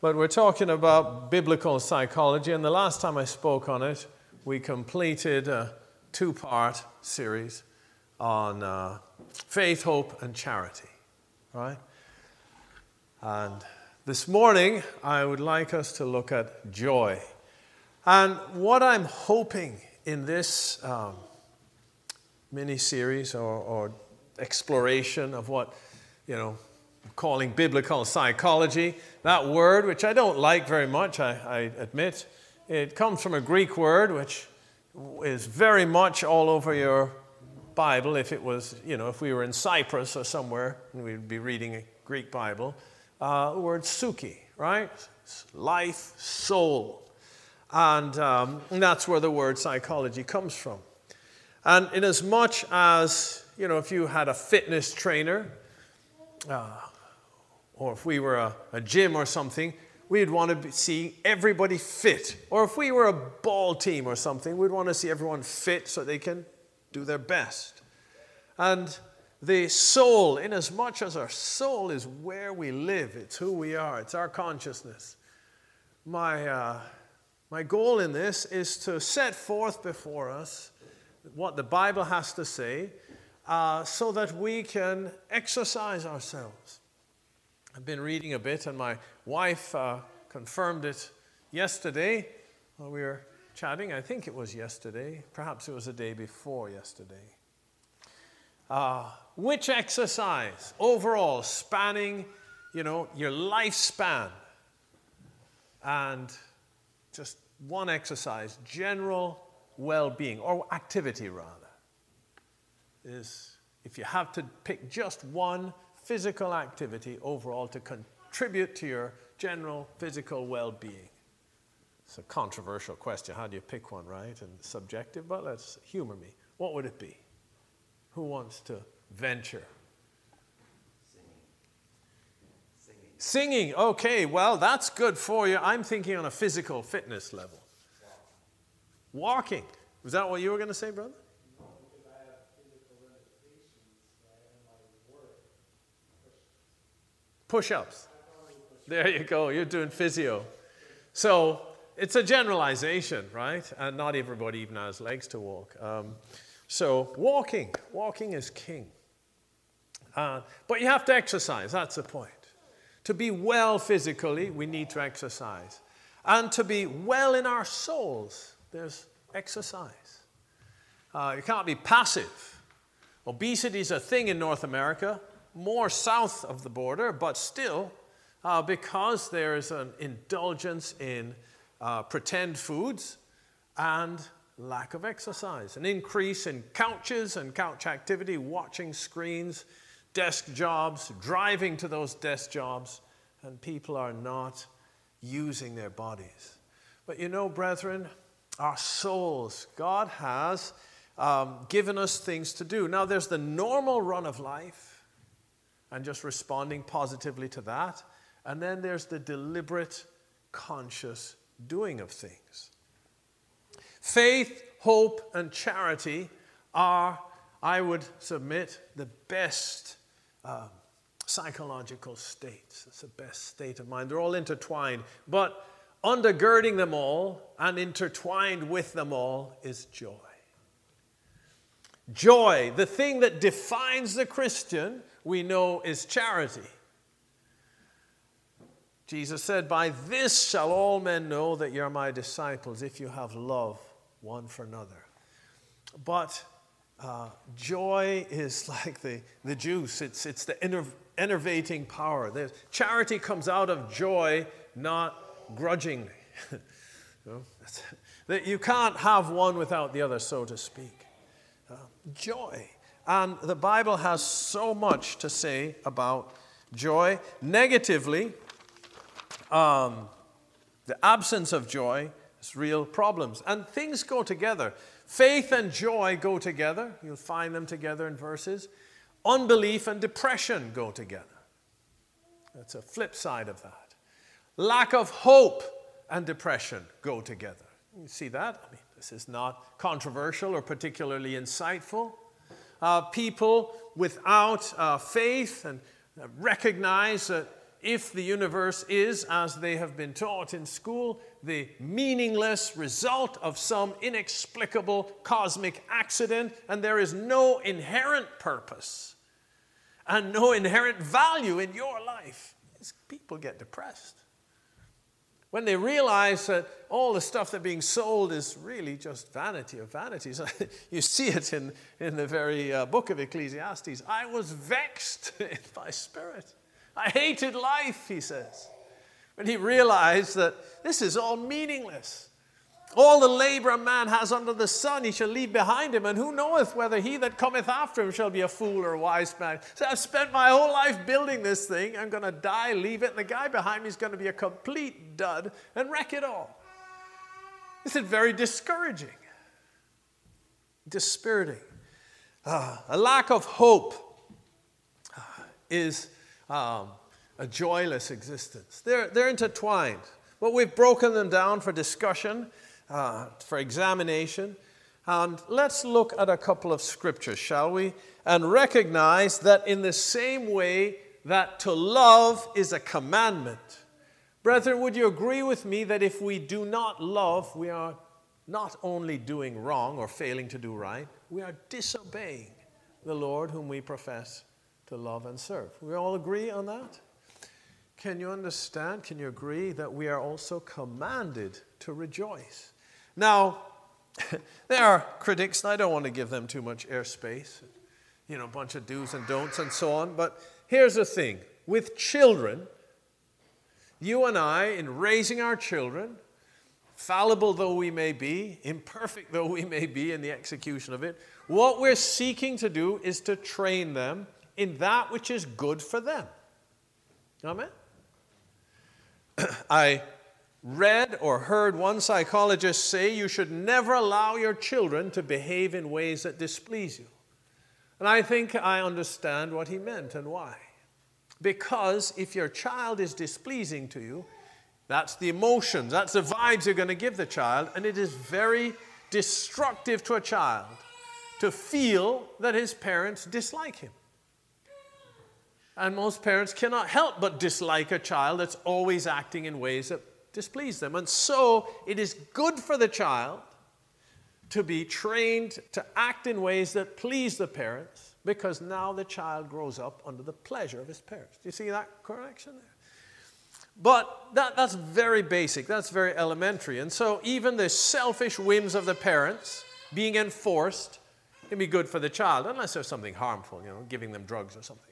But we're talking about biblical psychology, and the last time I spoke on it, we completed a two-part series on faith, hope, and charity, right? And this morning, I would like us to look at joy. And what I'm hoping in this mini-series or exploration of what, I'm calling biblical psychology, that word, which I don't like very much, I admit, it comes from a Greek word, which is very much all over your Bible. If it was, if we were in Cyprus or somewhere, and we'd be reading a Greek Bible, the word suki, right? Life, soul. And that's where the word psychology comes from. And in as much as, if you had a fitness trainer, or if we were a gym or something, we'd want to see everybody fit. Or if we were a ball team or something, we'd want to see everyone fit so they can do their best. And the soul, in as much as our soul is where we live, it's who we are, it's our consciousness. My goal in this is to set forth before us what the Bible has to say so that we can exercise ourselves. I've been reading a bit, and my wife confirmed it yesterday while we were chatting. I think it was yesterday. Perhaps it was the day before yesterday. Which exercise overall spanning, your lifespan, and just one exercise, general well-being, or activity rather, is if you have to pick just one physical activity overall to contribute to your general physical well-being. It's a controversial question. How do you pick one, right? And subjective, but let's humor me. What would it be? Who wants to venture? Singing. Okay, well, that's good for you. I'm thinking on a physical fitness level. Walking. Was that what you were going to say, brother? No, because I have physical limitations in my work. Push-ups. There you go. You're doing physio. So it's a generalization, right? And not everybody even has legs to walk. So walking is king. But you have to exercise. That's the point. To be well physically, we need to exercise. And to be well in our souls, there's exercise. You can't be passive. Obesity is a thing in North America, more south of the border, but still, because there is an indulgence in pretend foods and lack of exercise, an increase in couches and couch activity, watching screens, desk jobs, driving to those desk jobs, and people are not using their bodies. But brethren, our souls, God has given us things to do. Now, there's the normal run of life and just responding positively to that. And then there's the deliberate, conscious doing of things. Faith, hope, and charity are, I would submit, the best psychological states. It's the best state of mind. They're all intertwined. But undergirding them all and intertwined with them all is joy. Joy, the thing that defines the Christian, we know is charity. Jesus said, "By this shall all men know that you're my disciples, if you have love one for another." But joy is like the juice. It's the enervating power. Charity comes out of joy, not grudgingly. That you can't have one without the other, so to speak. Joy. And the Bible has so much to say about joy. Negatively, the absence of joy is real problems. And things go together. Faith and joy go together. You'll find them together in verses. Unbelief and depression go together. That's a flip side of that. Lack of hope and depression go together. You see that? I mean, this is not controversial or particularly insightful. People without faith and recognize that if the universe is, as they have been taught in school, the meaningless result of some inexplicable cosmic accident, and there is no inherent purpose and no inherent value in your life, people get depressed. When they realize that all the stuff that's being sold is really just vanity of vanities. You see it in the very book of Ecclesiastes. I was vexed in my spirit. I hated life, he says. When he realized that this is all meaningless. All the labor a man has under the sun he shall leave behind him, and who knoweth whether he that cometh after him shall be a fool or a wise man. So I've spent my whole life building this thing. I'm going to die, leave it, and the guy behind me is going to be a complete dud and wreck it all. This is very discouraging, dispiriting. A lack of hope is a joyless existence. They're intertwined, but we've broken them down for discussion, for examination. And let's look at a couple of scriptures, shall we? And recognize that in the same way that to love is a commandment. Brethren, would you agree with me that if we do not love, we are not only doing wrong or failing to do right, we are disobeying the Lord whom we profess to love and serve. We all agree on that? Can you understand, can you agree that we are also commanded to rejoice? Now, there are critics, and I don't want to give them too much airspace, a bunch of do's and don'ts and so on, but here's the thing. With children, you and I, in raising our children, fallible though we may be, imperfect though we may be in the execution of it, what we're seeking to do is to train them in that which is good for them. Amen? I read or heard one psychologist say you should never allow your children to behave in ways that displease you. And I think I understand what he meant and why. Because if your child is displeasing to you, that's the emotions, that's the vibes you're going to give the child, and it is very destructive to a child to feel that his parents dislike him. And most parents cannot help but dislike a child that's always acting in ways that displease them. And so it is good for the child to be trained to act in ways that please the parents, because now the child grows up under the pleasure of his parents. Do you see that correction there? But that's very basic. That's very elementary. And so even the selfish whims of the parents being enforced can be good for the child, unless there's something harmful, giving them drugs or something.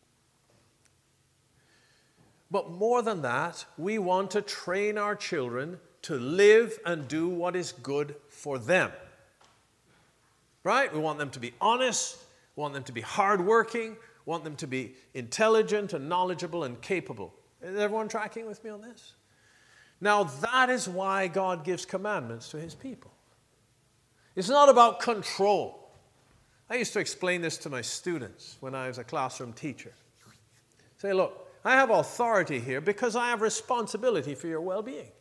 But more than that, we want to train our children to live and do what is good for them. Right? We want them to be honest, we want them to be hardworking, we want them to be intelligent and knowledgeable and capable. Is everyone tracking with me on this? Now, that is why God gives commandments to his people. It's not about control. I used to explain this to my students when I was a classroom teacher. Say, look, I have authority here because I have responsibility for your well-being.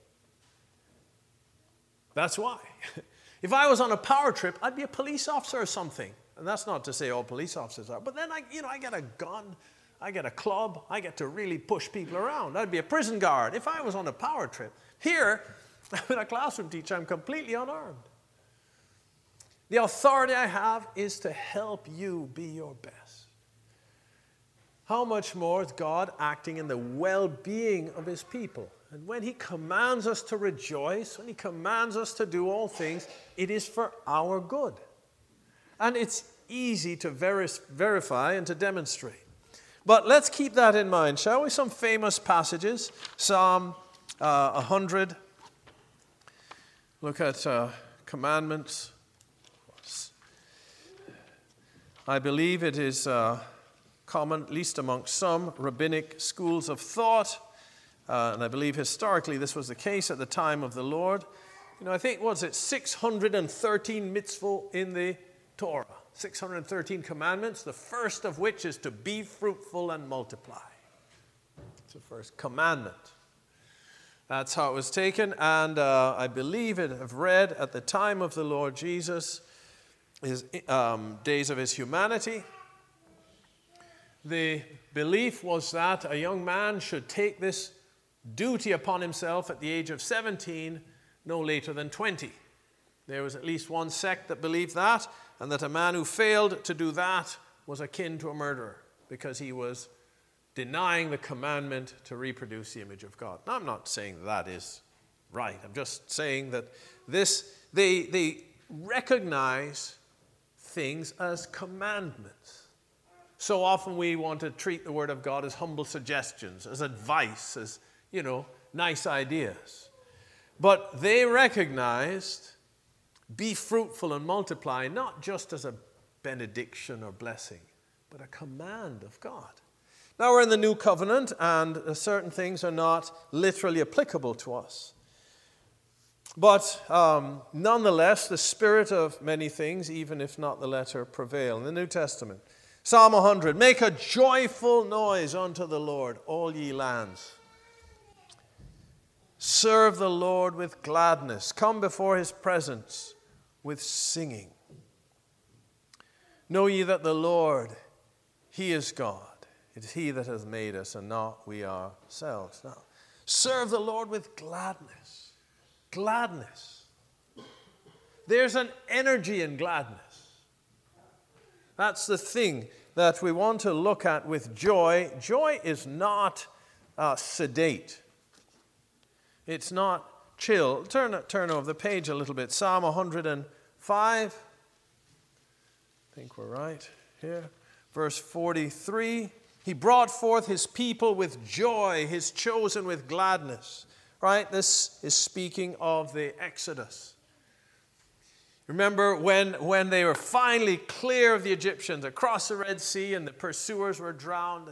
That's why. If I was on a power trip, I'd be a police officer or something. And that's not to say all police officers are. But then I get a gun, I get a club, I get to really push people around. I'd be a prison guard if I was on a power trip. Here, I'm a classroom teacher, I'm completely unarmed. The authority I have is to help you be your best. How much more is God acting in the well-being of his people? And when he commands us to rejoice, when he commands us to do all things, it is for our good. And it's easy to verify and to demonstrate. But let's keep that in mind, shall we? Some famous passages. Psalm 100. Look at commandments. I believe it is common, at least amongst some rabbinic schools of thought. And I believe historically this was the case at the time of the Lord. I think, 613 mitzvot in the Torah. 613 commandments, the first of which is to be fruitful and multiply. It's the first commandment. That's how it was taken. And I believe it have read at the time of the Lord Jesus, his days of his humanity. the belief was that a young man should take this duty upon himself at the age of 17, no later than 20. There was at least one sect that believed that, and that a man who failed to do that was akin to a murderer because he was denying the commandment to reproduce the image of God. Now, I'm not saying that is right. I'm just saying that they recognize things as commandments. So often we want to treat the Word of God as humble suggestions, as advice, as, nice ideas. But they recognized be fruitful and multiply not just as a benediction or blessing, but a command of God. Now we're in the New Covenant, and certain things are not literally applicable to us. But nonetheless, the spirit of many things, even if not the letter, prevail. In the New Testament, Psalm 100, make a joyful noise unto the Lord, all ye lands. Serve the Lord with gladness. Come before his presence with singing. Know ye that the Lord, he is God. It is he that has made us and not we ourselves. Now, serve the Lord with gladness. Gladness. There's an energy in gladness. That's the thing that we want to look at with joy. Joy is not sedate. It's not chill. Turn over the page a little bit. Psalm 105. I think we're right here. Verse 43. He brought forth his people with joy, his chosen with gladness. Right? This is speaking of the Exodus. Remember when they were finally clear of the Egyptians across the Red Sea and the pursuers were drowned.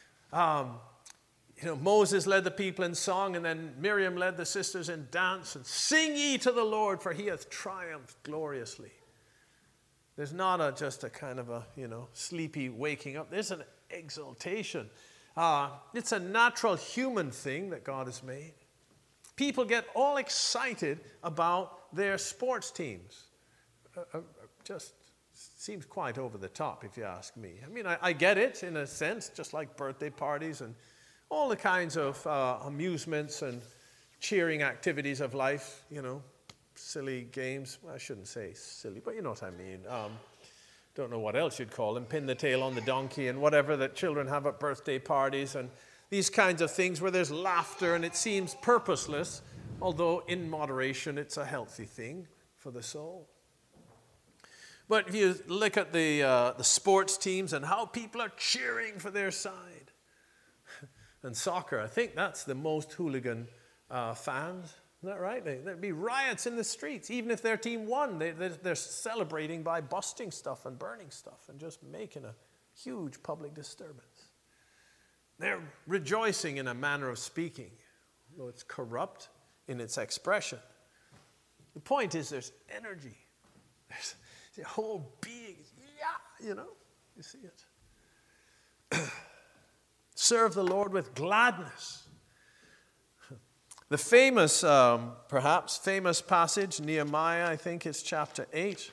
Moses led the people in song, and then Miriam led the sisters in dance. And sing ye to the Lord, for he hath triumphed gloriously. There's not just a kind of a sleepy waking up. There's an exaltation. It's a natural human thing that God has made. People get all excited about their sports teams. Just seems quite over the top, if you ask me. I mean, I get it in a sense, just like birthday parties and all the kinds of amusements and cheering activities of life, silly games. Well, I shouldn't say silly, but you know what I mean. Don't know what else you'd call them. Pin the tail on the donkey and whatever that children have at birthday parties and these kinds of things where there's laughter and it seems purposeless, although in moderation it's a healthy thing for the soul. But if you look at the sports teams and how people are cheering for their side, and soccer, I think that's the most hooligan fans. Isn't that right? There'd be riots in the streets. Even if their team won, they're celebrating by busting stuff and burning stuff and just making a huge public disturbance. They're rejoicing in a manner of speaking, though it's corrupt in its expression. The point is there's energy. There's the whole being. Yeah, you see it. Serve the Lord with gladness. The famous, perhaps famous passage, Nehemiah, I think it's chapter 8,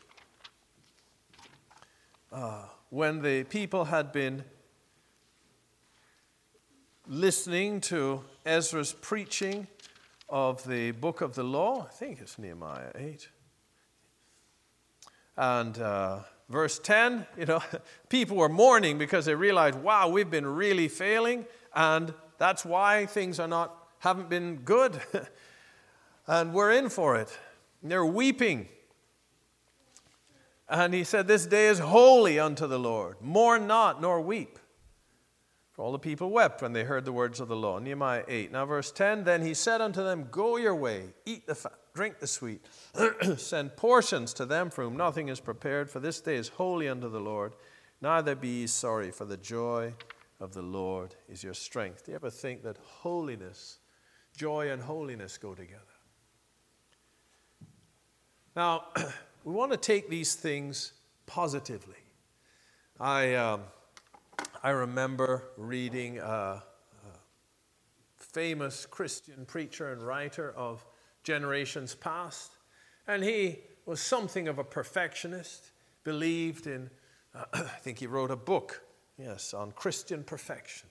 when the people had been listening to Ezra's preaching of the book of the law. I think it's Nehemiah 8. And verse 10, people were mourning because they realized, wow, we've been really failing, and that's why things haven't been good. And we're in for it. And they're weeping. And he said, this day is holy unto the Lord. Mourn not, nor weep. For all the people wept when they heard the words of the law. Nehemiah 8. Now verse 10, then he said unto them, go your way, eat the fat, drink the sweet, send portions to them for whom nothing is prepared, for this day is holy unto the Lord. Neither be ye sorry, for the joy of the Lord is your strength. Do you ever think that joy and holiness go together? Now, we want to take these things positively. I remember reading a famous Christian preacher and writer of generations past, and he was something of a perfectionist, believed in, I think he wrote a book, Yes, on Christian perfection.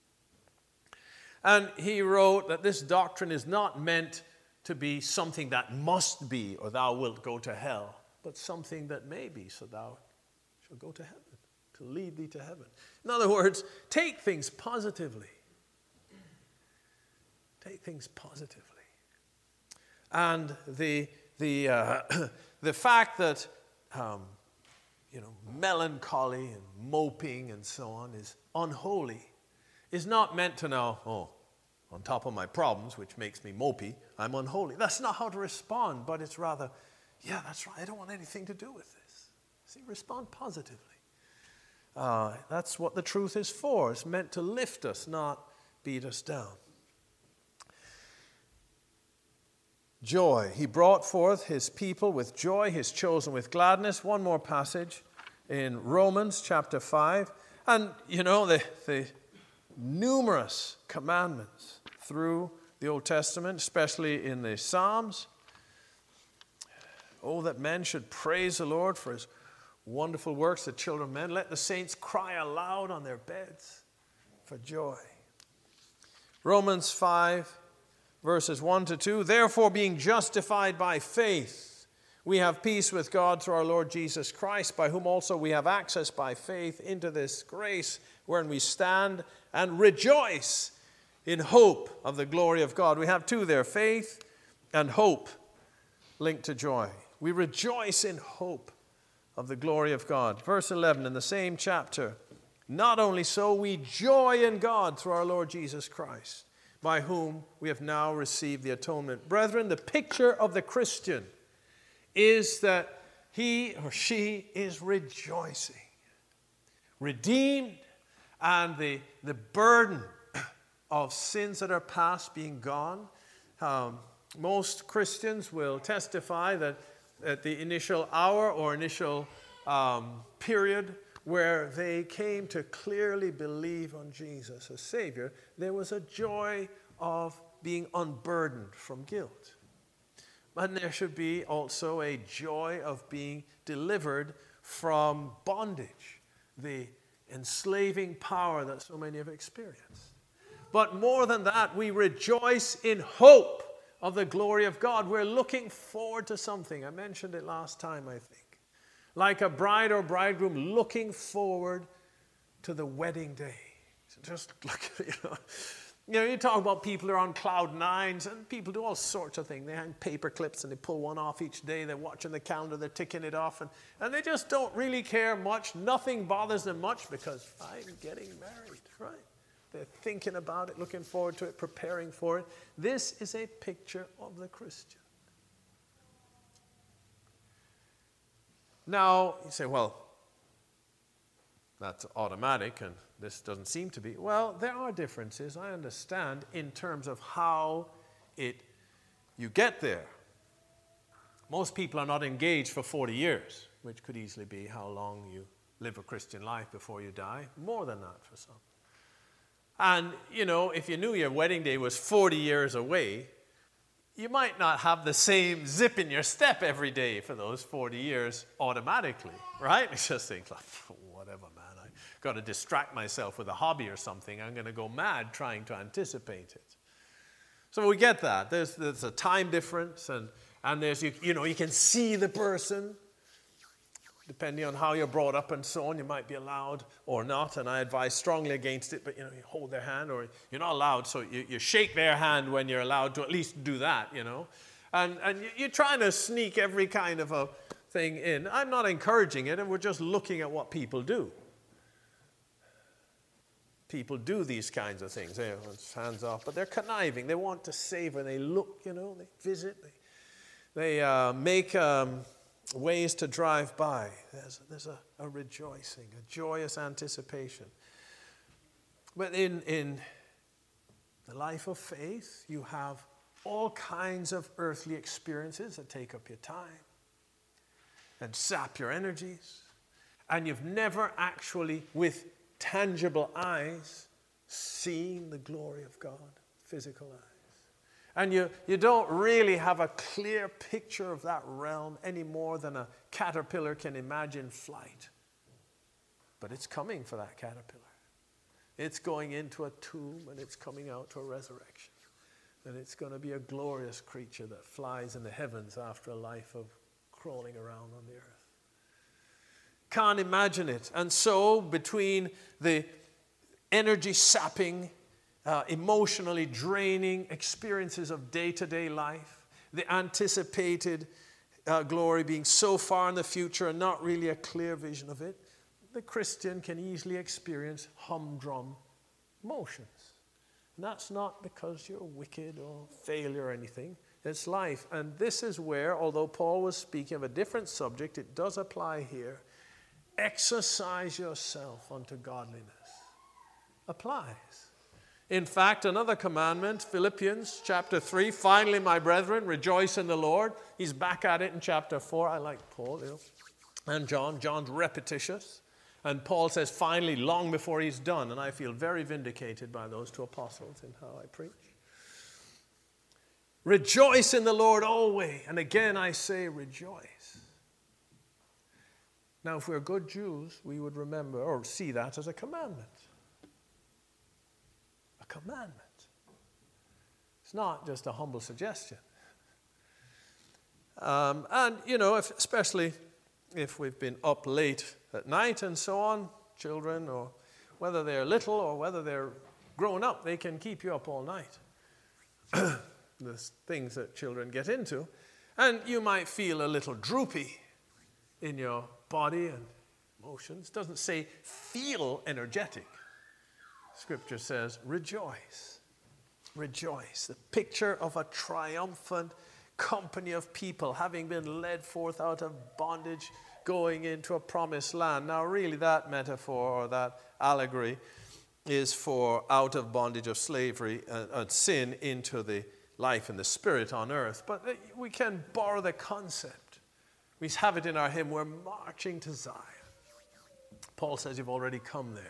And he wrote that this doctrine is not meant to be something that must be, or thou wilt go to hell, but something that may be, so thou shalt go to heaven, to lead thee to heaven. In other words, take things positively. Take things positively. And the fact that melancholy and moping and so on is unholy is not meant to now, on top of my problems, which makes me mopey, I'm unholy. That's not how to respond, but it's rather, yeah, that's right, I don't want anything to do with this. See, respond positively. That's what the truth is for. It's meant to lift us, not beat us down. Joy. He brought forth his people with joy, his chosen with gladness. One more passage in Romans chapter 5. And, the numerous commandments through the Old Testament, especially in the Psalms. Oh, that men should praise the Lord for his wonderful works, the children of men. Let the saints cry aloud on their beds for joy. Romans 5, verses 1 to 2. Therefore, being justified by faith, we have peace with God through our Lord Jesus Christ, by whom also we have access by faith into this grace wherein we stand and rejoice in hope of the glory of God. We have two there, faith and hope linked to joy. We rejoice in hope of the glory of God. Verse 11 in the same chapter. Not only so, we joy in God through our Lord Jesus Christ, by whom we have now received the atonement. Brethren, the picture of the Christian is that he or she is rejoicing, redeemed, and the burden of sins that are past being gone. Most Christians will testify that at the initial hour or initial period where they came to clearly believe on Jesus as Savior, there was a joy of being unburdened from guilt. And there should be also a joy of being delivered from bondage, the enslaving power that so many have experienced. But more than that, we rejoice in hope of the glory of God. We're looking forward to something. I mentioned it last time, I think. Like a bride or bridegroom looking forward to the wedding day. So just look, you talk about people who are on cloud nines, and people do all sorts of things. They hang paper clips and they pull one off each day. They're watching the calendar, they're ticking it off, and they just don't really care much. Nothing bothers them much because I'm getting married, right? They're thinking about it, looking forward to it, preparing for it. This is a picture of the Christian. Now, you say, well, that's automatic, and this doesn't seem to be. Well, there are differences, I understand, in terms of how you get there. Most people are not engaged for 40 years, which could easily be how long you live a Christian life before you die. More than that for some. And, if you knew your wedding day was 40 years away, you might not have the same zip in your step every day for those 40 years automatically, right? You just think, whatever, man. I've got to distract myself with a hobby or something. I'm going to go mad trying to anticipate it. So we get that. There's a time difference, and there's, you can see the person. Depending on how you're brought up and so on, you might be allowed or not, and I advise strongly against it, but you hold their hand, or you're not allowed, so you shake their hand when you're allowed to at least do that, and you're trying to sneak every kind of a thing in. I'm not encouraging it, and we're just looking at what people do. People do these kinds of things. They hands off, but they're conniving. They want to savor. They look, they visit. They make ways to drive by. There's a rejoicing, a joyous anticipation. But in the life of faith, you have all kinds of earthly experiences that take up your time and sap your energies. And you've never actually, with tangible eyes, seen the glory of God, physical eyes. And you don't really have a clear picture of that realm any more than a caterpillar can imagine flight. But it's coming for that caterpillar. It's going into a tomb and it's coming out to a resurrection. And it's going to be a glorious creature that flies in the heavens after a life of crawling around on the earth. Can't imagine it. And so between the energy sapping, emotionally draining experiences of day-to-day life, the anticipated glory being so far in the future and not really a clear vision of it, the Christian can easily experience humdrum emotions. And that's not because you're wicked or failure or anything. It's life. And this is where, although Paul was speaking of a different subject, it does apply here. Exercise yourself unto godliness. Applies. In fact, another commandment, Philippians chapter 3, finally, my brethren, rejoice in the Lord. He's back at it in chapter 4. I like Paul, and John. John's repetitious. And Paul says, finally, long before he's done. And I feel very vindicated by those two apostles in how I preach. Rejoice in the Lord always. And again, I say rejoice. Now, if we're good Jews, we would remember or see that as a commandment. A commandment. It's not just a humble suggestion. And, especially if we've been up late at night and so on, children, or whether they're little or whether they're grown up, they can keep you up all night. There's things that children get into. And you might feel a little droopy in your body and emotions. It doesn't say feel energetic. Scripture says rejoice. Rejoice. The picture of a triumphant company of people having been led forth out of bondage, going into a promised land. Now, really, that metaphor or that allegory is for out of bondage of slavery and sin into the life and the spirit on earth. But we can borrow the concept. We have it in our hymn, we're marching to Zion. Paul says you've already come there.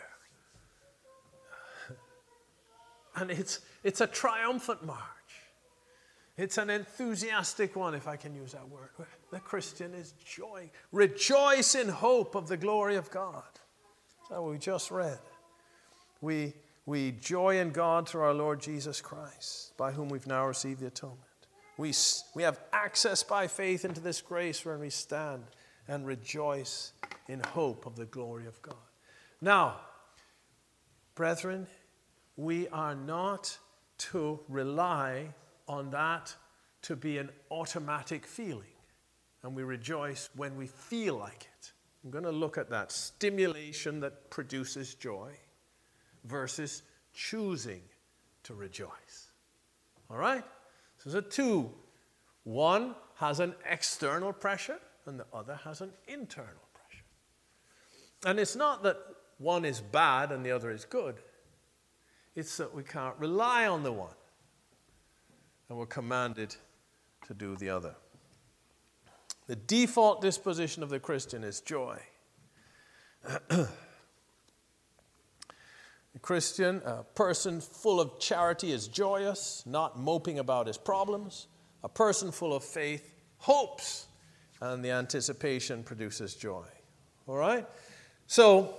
And it's a triumphant march. It's an enthusiastic one, if I can use that word. The Christian is joy. Rejoice in hope of the glory of God. That's what we just read. We joy in God through our Lord Jesus Christ, by whom we've now received the atonement. We have access by faith into this grace wherein we stand and rejoice in hope of the glory of God. Now, brethren, we are not to rely on that to be an automatic feeling. And we rejoice when we feel like it. I'm going to look at that stimulation that produces joy versus choosing to rejoice. All right? So there's a two. One has an external pressure and the other has an internal pressure. And it's not that one is bad and the other is good. It's that we can't rely on the one. And we're commanded to do the other. The default disposition of the Christian is joy. The Christian, a person full of charity, is joyous, not moping about his problems. A person full of faith hopes, and the anticipation produces joy. All right? So,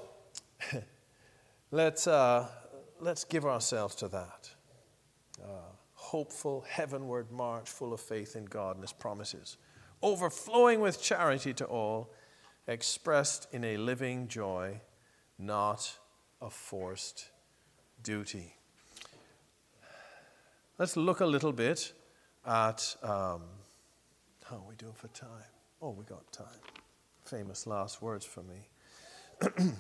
let's give ourselves to that. Hopeful, heavenward march full of faith in God and His promises. Overflowing with charity to all, expressed in a living joy, not a forced duty. Let's look a little bit at, how are we doing for time? Oh, we got time. Famous last words for me.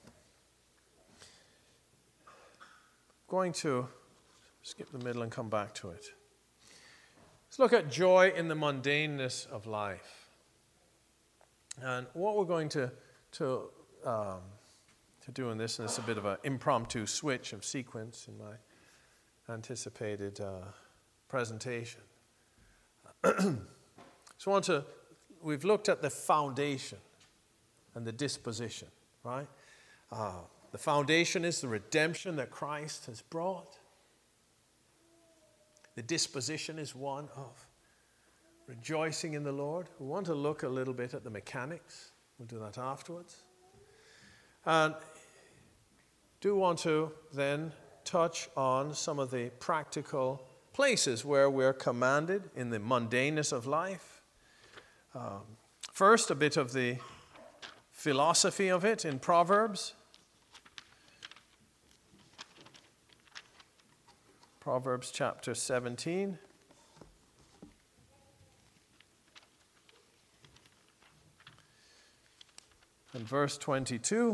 Going to skip the middle and come back to it. Let's look at joy in the mundaneness of life. And what we're going to do in this, and it's a bit of an impromptu switch of sequence in my anticipated presentation. We've looked at the foundation and the disposition, right? The foundation is the redemption that Christ has brought. The disposition is one of rejoicing in the Lord. We want to look a little bit at the mechanics. We'll do that afterwards. And do want to then touch on some of the practical places where we're commanded in the mundaneness of life. First, a bit of the philosophy of it in Proverbs. Proverbs chapter 17. And verse 22.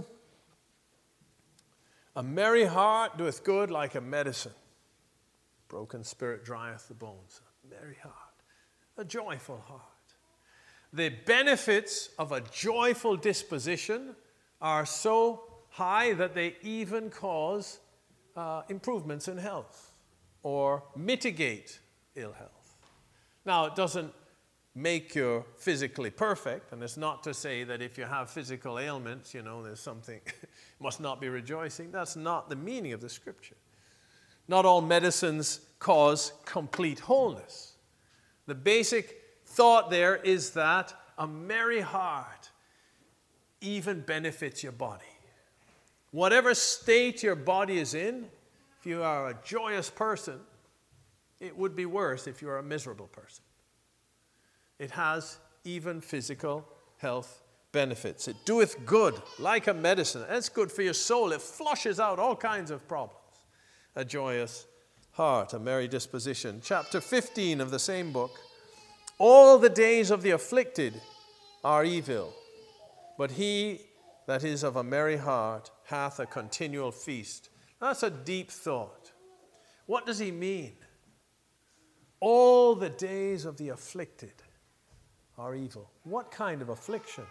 A merry heart doeth good like a medicine. Broken spirit drieth the bones. A merry heart. A joyful heart. The benefits of a joyful disposition are so high that they even cause improvements in health or mitigate ill health. Now, it doesn't make you physically perfect, and it's not to say that if you have physical ailments, there's something, must not be rejoicing. That's not the meaning of the scripture. Not all medicines cause complete wholeness. The basic thought there is that a merry heart even benefits your body. Whatever state your body is in, if you are a joyous person, it would be worse if you are a miserable person. It has even physical health benefits. It doeth good like a medicine. It's good for your soul. It flushes out all kinds of problems. A joyous heart, a merry disposition. Chapter 15 of the same book. All the days of the afflicted are evil, but he that is of a merry heart hath a continual feast. That's a deep thought. What does he mean? All the days of the afflicted are evil. What kind of affliction?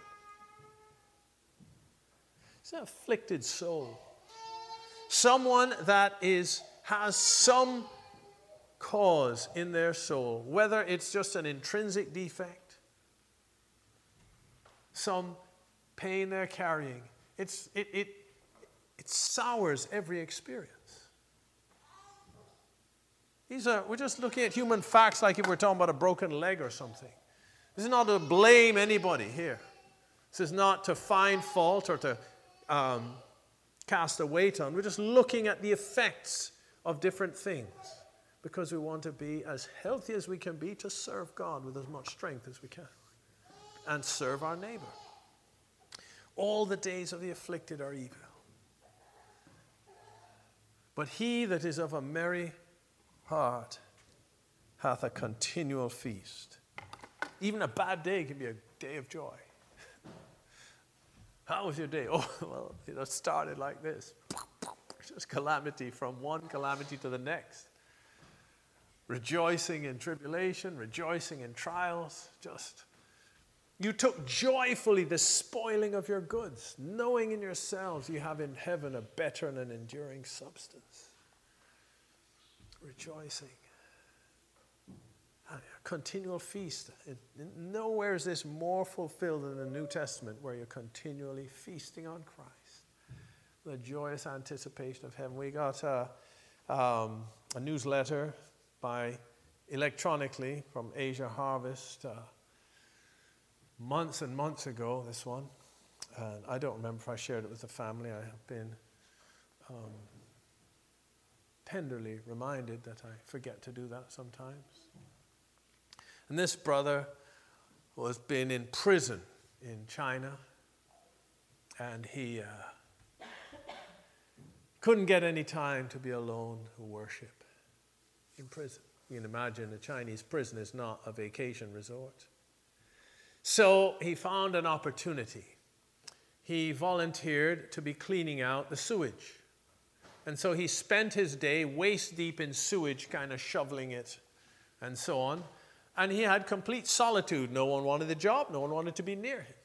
It's an afflicted soul. Someone that has some cause in their soul, whether it's just an intrinsic defect, some pain they're carrying. It sours every experience. We're just looking at human facts like if we're talking about a broken leg or something. This is not to blame anybody here. This is not to find fault or to cast a weight on. We're just looking at the effects of different things because we want to be as healthy as we can be to serve God with as much strength as we can and serve our neighbor. All the days of the afflicted are evil. But he that is of a merry heart hath a continual feast. Even a bad day can be a day of joy. How was your day? Oh, well, it started like this. Just calamity from one calamity to the next. Rejoicing in tribulation, rejoicing in trials. You took joyfully the spoiling of your goods, knowing in yourselves you have in heaven a better and an enduring substance. Rejoicing. A continual feast. Nowhere is this more fulfilled than the New Testament, where you're continually feasting on Christ. The joyous anticipation of heaven. We got a newsletter electronically from Asia Harvest months and months ago, this one. And I don't remember if I shared it with the family. I have been tenderly reminded that I forget to do that sometimes. And this brother was been in prison in China, and he couldn't get any time to be alone to worship in prison. You can imagine a Chinese prison is not a vacation resort. So he found an opportunity. He volunteered to be cleaning out the sewage. And so he spent his day waist deep in sewage, kind of shoveling it and so on. And he had complete solitude. No one wanted the job. No one wanted to be near him.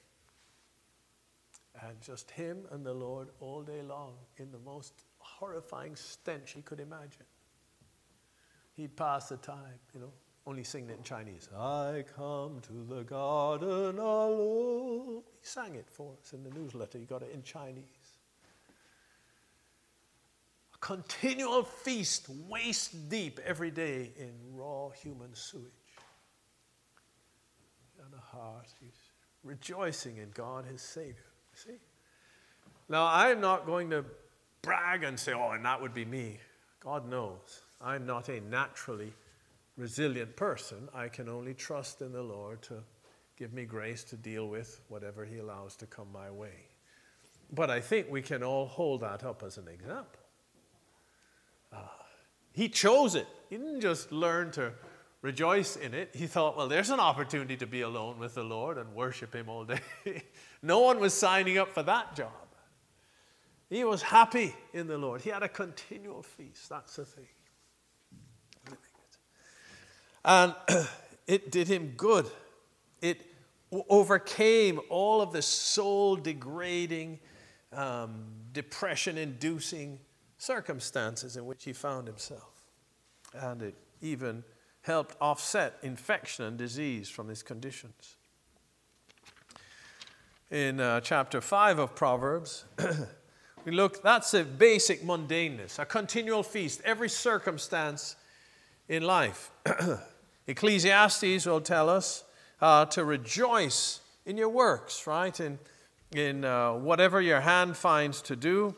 And just him and the Lord all day long in the most horrifying stench he could imagine. He'd pass the time, only singing it in Chinese. I come to the garden alone. He sang it for us in the newsletter. You got it in Chinese. A continual feast, waist deep every day in raw human sewage. And a heart, he's rejoicing in God, his Savior. See? Now, I'm not going to brag and say, oh, and that would be me. God knows. I'm not a naturally resilient person. I can only trust in the Lord to give me grace to deal with whatever he allows to come my way. But I think we can all hold that up as an example. He chose it. He didn't just learn to rejoice in it. He thought, well, there's an opportunity to be alone with the Lord and worship him all day. No one was signing up for that job. He was happy in the Lord. He had a continual feast. That's the thing. And it did him good. It overcame all of the soul-degrading, depression-inducing circumstances in which he found himself. And it even helped offset infection and disease from his conditions. In chapter 5 of Proverbs, we look, that's a basic mundaneness, a continual feast, every circumstance in life. Ecclesiastes will tell us to rejoice in your works, right? In whatever your hand finds to do.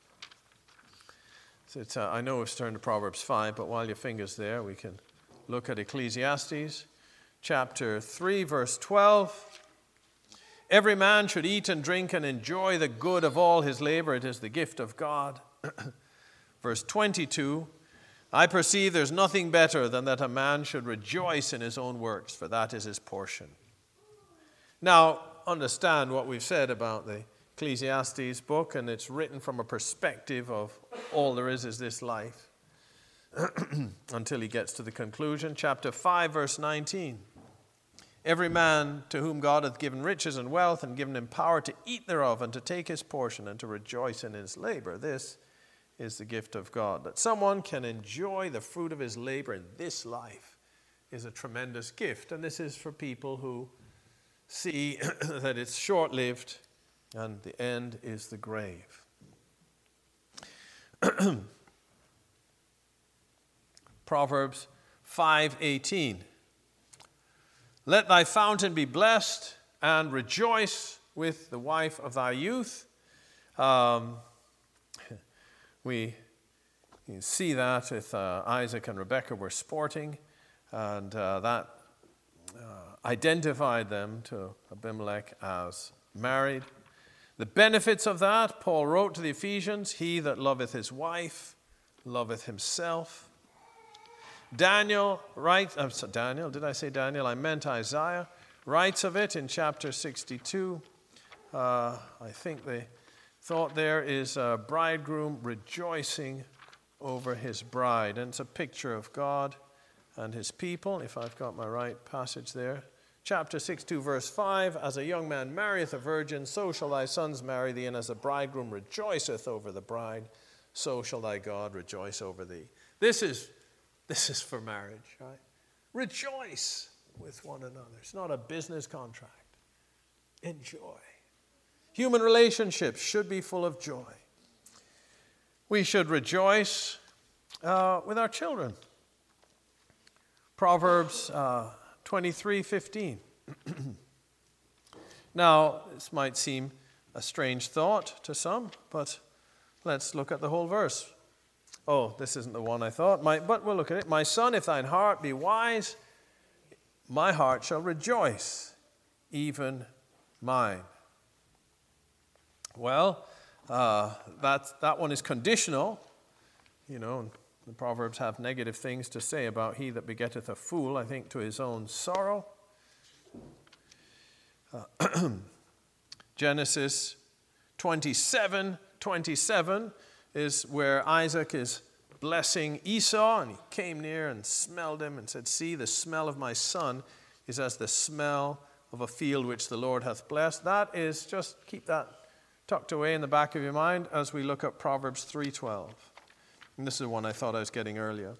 So I know we've turned to Proverbs 5, but while your finger's there, we can look at Ecclesiastes chapter 3, verse 12. Every man should eat and drink and enjoy the good of all his labor. It is the gift of God. Verse 22, I perceive there's nothing better than that a man should rejoice in his own works, for that is his portion. Now, understand what we've said about the Ecclesiastes book, and it's written from a perspective of all there is this life until he gets to the conclusion. Chapter 5, verse 19. Every man to whom God hath given riches and wealth and given him power to eat thereof and to take his portion and to rejoice in his labor. This is the gift of God. That someone can enjoy the fruit of his labor in this life is a tremendous gift. And this is for people who see that it's short-lived and the end is the grave. Proverbs 5:18. Let thy fountain be blessed and rejoice with the wife of thy youth. We see that with Isaac and Rebekah were sporting, and that identified them to Abimelech as married. The benefits of that, Paul wrote to the Ephesians, he that loveth his wife loveth himself. Daniel writes, did I say Daniel? I meant Isaiah, writes of it in chapter 62. I think the thought there is a bridegroom rejoicing over his bride. And it's a picture of God and his people, if I've got my right passage there. Chapter 62, verse 5, as a young man marrieth a virgin, so shall thy sons marry thee, and as the bridegroom rejoiceth over the bride, so shall thy God rejoice over thee. This is for marriage, right? Rejoice with one another. It's not a business contract. Enjoy. Human relationships should be full of joy. We should rejoice with our children. Proverbs 23:15. Now, this might seem a strange thought to some, but let's look at the whole verse. Oh, this isn't the one I thought, but we'll look at it. My son, if thine heart be wise, my heart shall rejoice, even mine. Well, that one is conditional. You know, the Proverbs have negative things to say about he that begetteth a fool, I think, to his own sorrow. Genesis 27:27 is where Isaac is blessing Esau, and he came near and smelled him and said, see, the smell of my son is as the smell of a field which the Lord hath blessed. That is, just keep that tucked away in the back of your mind as we look at Proverbs 3:12. And this is the one I thought I was getting earlier.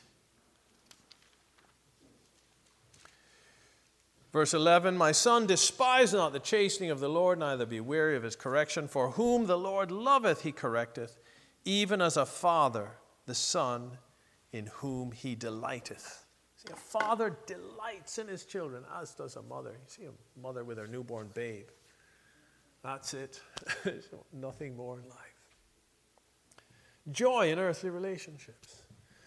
Verse 11, my son, despise not the chastening of the Lord, neither be weary of his correction. For whom the Lord loveth, he correcteth, even as a father the son in whom he delighteth. See, a father delights in his children, as does a mother. You see a mother with her newborn babe. That's it. Nothing more in life. Joy in earthly relationships.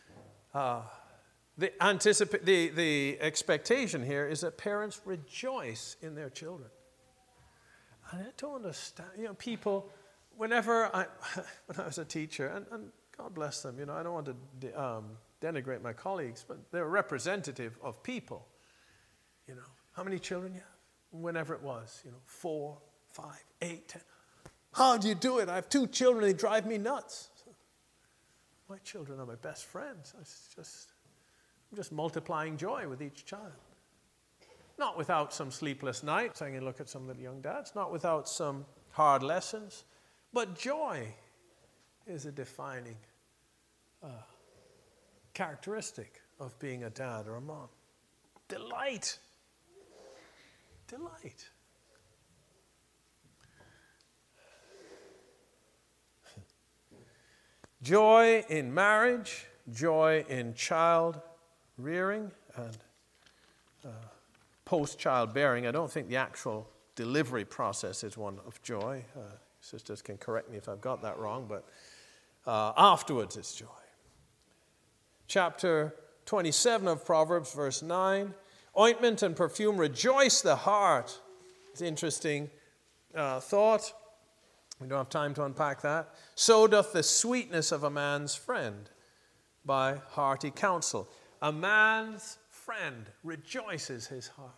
The expectation here is that parents rejoice in their children. And I don't understand, people, when I was a teacher, and God bless them, I don't want to denigrate my colleagues, but they're representative of people. How many children you have? Whenever it was, 4, 5, 8, 10. How do you do it? I have 2 children, they drive me nuts. My children are my best friends. I'm just multiplying joy with each child. Not without some sleepless nights. I can look at some of the young dads. Not without some hard lessons. But joy is a defining characteristic of being a dad or a mom. Delight. Delight. Joy in marriage, joy in child rearing and post-childbearing. I don't think the actual delivery process is one of joy. Sisters can correct me if I've got that wrong, but afterwards it's joy. Chapter 27 of Proverbs, verse 9. Ointment and perfume rejoice the heart. It's an interesting thought. We don't have time to unpack that. So doth the sweetness of a man's friend by hearty counsel. A man's friend rejoices his heart.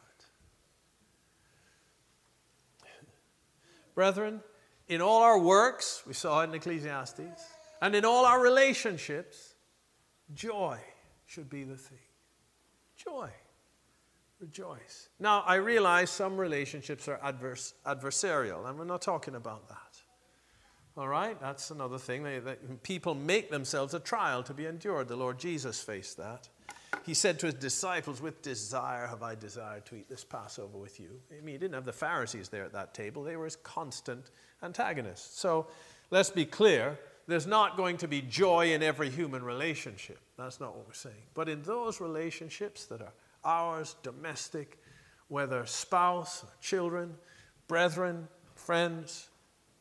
Brethren, in all our works, we saw it in Ecclesiastes, and in all our relationships, joy should be the theme. Joy. Rejoice. Now, I realize some relationships are adversarial, and we're not talking about that. All right? That's another thing. People make themselves a trial to be endured. The Lord Jesus faced that. He said to his disciples, with desire have I desired to eat this Passover with you. I mean, he didn't have the Pharisees there at that table. They were his constant antagonists. So let's be clear. There's not going to be joy in every human relationship. That's not what we're saying. But in those relationships that are ours, domestic, whether spouse, or children, brethren, friends,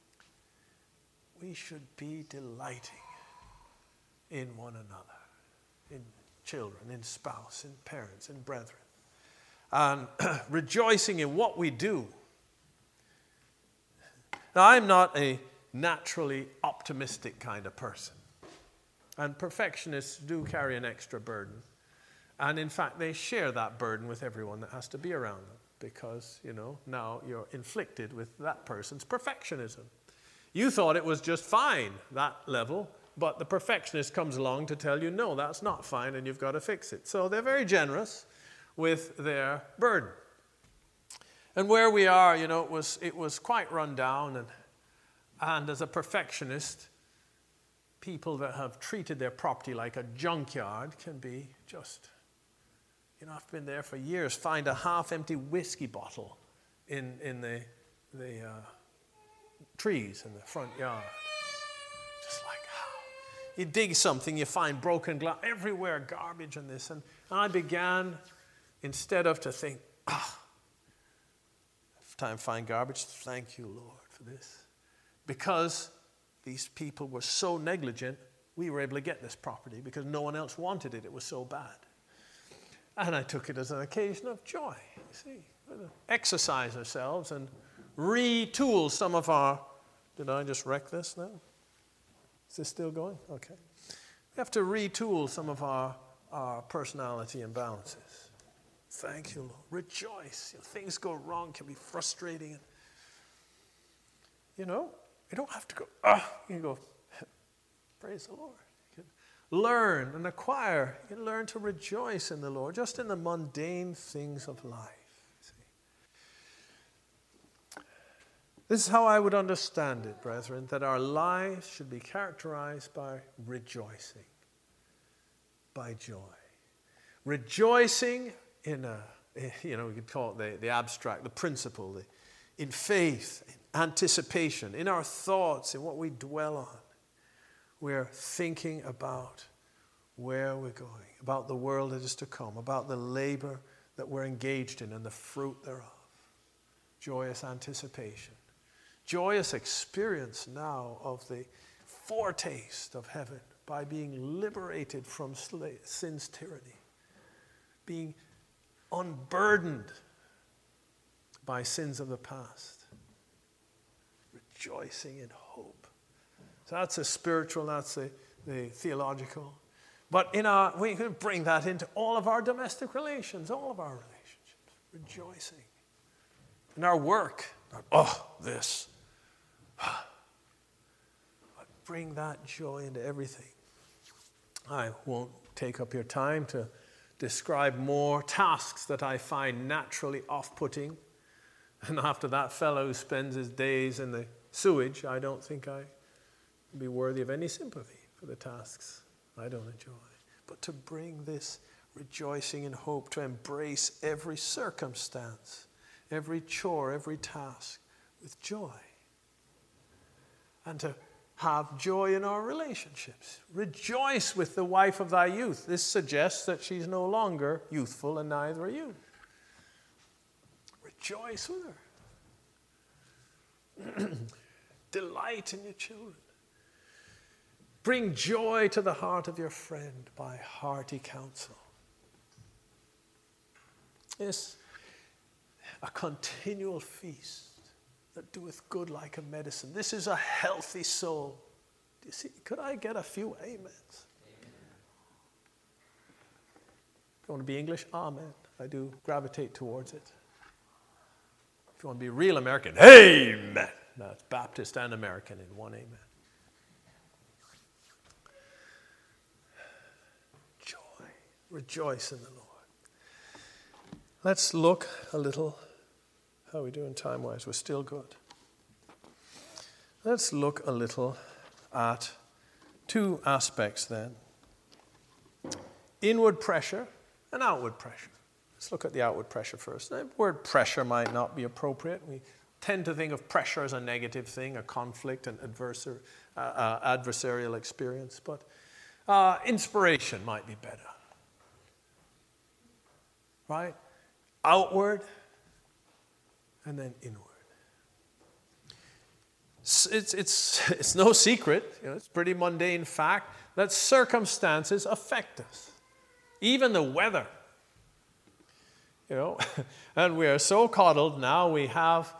we should be delighting in one another, in children, in spouse, in parents, in brethren, and rejoicing in what we do. Now, I'm not a naturally optimistic kind of person, and perfectionists do carry an extra burden, and in fact, they share that burden with everyone that has to be around them, because, now you're inflicted with that person's perfectionism. You thought it was just fine, that level, but the perfectionist comes along to tell you, no, that's not fine, and you've got to fix it. So they're very generous with their burden. And where we are, it was quite run down, and as a perfectionist, people that have treated their property like a junkyard can be just, I've been there for years, find a half-empty whiskey bottle in the trees in the front yard. Just like how you dig something, you find broken glass everywhere, garbage and this. And I began, instead of to think, every time I find garbage, thank you, Lord, for this. Because these people were so negligent, we were able to get this property because no one else wanted it. It was so bad. And I took it as an occasion of joy. You see, exercise ourselves and retool some of our... Did I just wreck this now? Is this still going? Okay. We have to retool some of our personality imbalances. Thank you, Lord. Rejoice. Things go wrong, can be frustrating. You don't have to go, you can go, praise the Lord. You can learn and acquire. You can learn to rejoice in the Lord, just in the mundane things of life. This is how I would understand it, brethren, that our lives should be characterized by rejoicing, by joy. Rejoicing in we could call it the abstract, the principle, in faith, in anticipation, in our thoughts, in what we dwell on. We're thinking about where we're going, about the world that is to come, about the labor that we're engaged in and the fruit thereof. Joyous anticipation. joyous experience now of the foretaste of heaven by being liberated from sin's tyranny, being unburdened by sins of the past, rejoicing in hope. So that's the spiritual, that's the theological. But we can bring that into all of our domestic relations, all of our relationships, rejoicing. In our work, this. But bring that joy into everything. I won't take up your time to describe more tasks that I find naturally off-putting. And after that fellow who spends his days in the sewage, I don't think I would be worthy of any sympathy for the tasks I don't enjoy. But to bring this rejoicing and hope, to embrace every circumstance, every chore, every task with joy. And to have joy in our relationships. Rejoice with the wife of thy youth. This suggests that she's no longer youthful, and neither are you. Rejoice with her. Delight in your children. Bring joy to the heart of your friend by hearty counsel. It's a continual feast that doeth good like a medicine. This is a healthy soul. Do you see? Could I get a few amens? Amen. If you want to be English, amen. I do gravitate towards it. If you want to be real American, amen. That's Baptist and American in one amen. Joy. Rejoice in the Lord. Let's look a little. How are we doing time-wise? We're still good. Let's look a little at two aspects then. Inward pressure and outward pressure. Let's look at the outward pressure first. The word pressure might not be appropriate. We tend to think of pressure as a negative thing, a conflict, an adversarial experience. But inspiration might be better. Right? Outward and then inward. It's no secret, it's a pretty mundane fact that circumstances affect us. Even the weather. And we are so coddled now, we have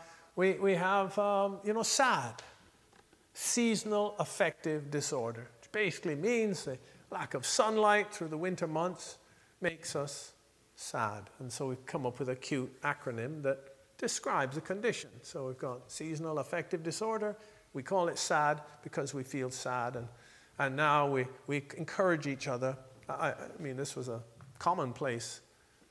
SAD, seasonal affective disorder, which basically means the lack of sunlight through the winter months makes us sad. And so we've come up with a cute acronym that describes the condition. So we've got seasonal affective disorder. We call it SAD because we feel sad. And now we encourage each other. I mean, this was a commonplace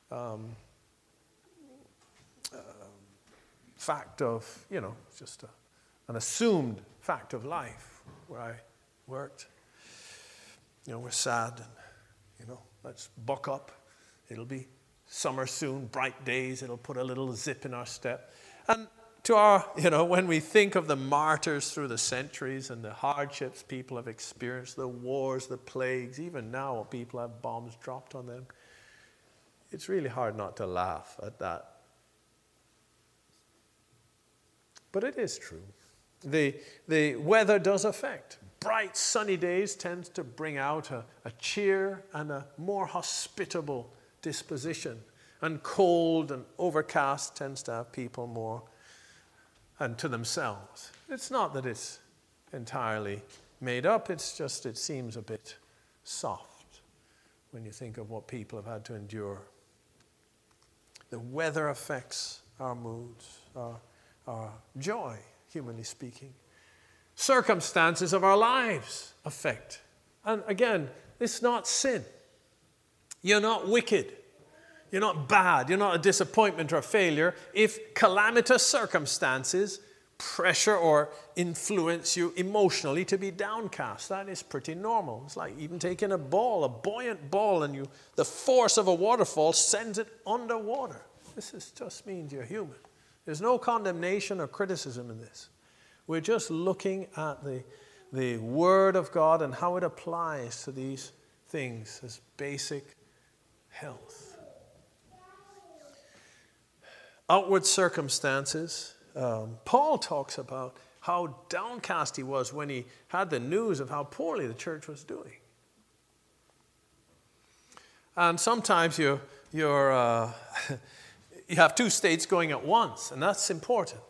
fact of, just an assumed fact of life where I worked. We're sad and, let's buck up. It'll be summer soon, bright days. It'll put a little zip in our step. And to our, when we think of the martyrs through the centuries and the hardships people have experienced, the wars, the plagues, even now people have bombs dropped on them, it's really hard not to laugh at that. But it is true. The weather does affect. Bright sunny days tends to bring out a cheer and a more hospitable disposition, and cold and overcast tends to have people more and to themselves. It's not that it's entirely made up, it's just it seems a bit soft when you think of what people have had to endure. The weather affects our moods, our joy, humanly speaking. Circumstances of our lives affect. And again, it's not sin. You're not wicked. You're not bad. You're not a disappointment or a failure if calamitous circumstances pressure or influence you emotionally to be downcast. That is pretty normal. It's like even taking a buoyant ball, and the force of a waterfall sends it underwater. This just means you're human. There's no condemnation or criticism in this. We're just looking at the Word of God and how it applies to these things as basic health. Outward circumstances. Paul talks about how downcast he was when he had the news of how poorly the church was doing. And sometimes you have two states going at once, and that's important.